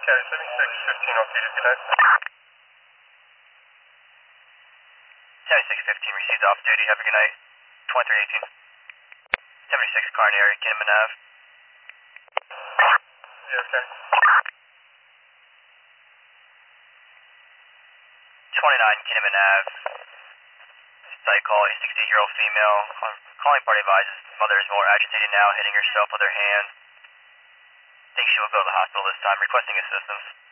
Carry 7615 on Peter, good night. 7615 received off duty, have a good night. 2318. 76 Carnary, Kinnaman Ave. Yeah, okay. 29 Kinnaman Ave. Site call, a 68-year-old female. Calling party advises mother is more agitated now, hitting herself with her hand. Thinks she will go to the hospital this time, requesting assistance.